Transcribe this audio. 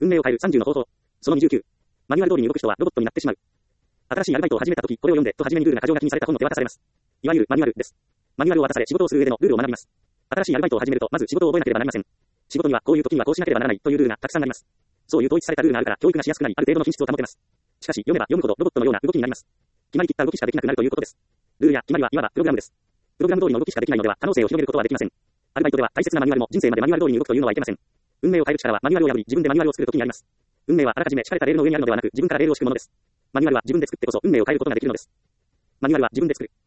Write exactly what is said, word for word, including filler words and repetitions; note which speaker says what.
Speaker 1: 運命を変えるさんじゅうの方法。そのにじゅうきゅう。マニュアル通りに動く人はロボットになってしまう。新しいアルバイトを始めたとき、これを読んでと初めにルールが過剰書きにされた本の手渡されます。いわゆるマニュアルです。マニュアルを渡され仕事をする上でのルールを学びます。新しいアルバイトを始めるとまず仕事を覚えなければなりません。仕事にはこういう時にはこうしなければならないというルールがたくさんあります。そういう統一されたルールがあるから教育がしやすくなり、ある程度の品質を保てます。しかし読めば読むほどロボットのような動きになります。決まりきった動きしかできなくなるということです。ルールや決まりはいわばプログラムです。プログラム通りの動きしかできないのでは可能性を広げることはできません。アルバイトでは大切なマニュアルも人生までマニュアル通りに動くというのはいけません。運命を変える力はマニュアルを破り自分でマニュアルを作るときにあります。運命はあらかじめ敷かれたレールの上にあるのではなく自分からレールを敷くものです。マニュアルは自分で作ってこそ運命を変えることができるのです。マニュアルは自分で作る。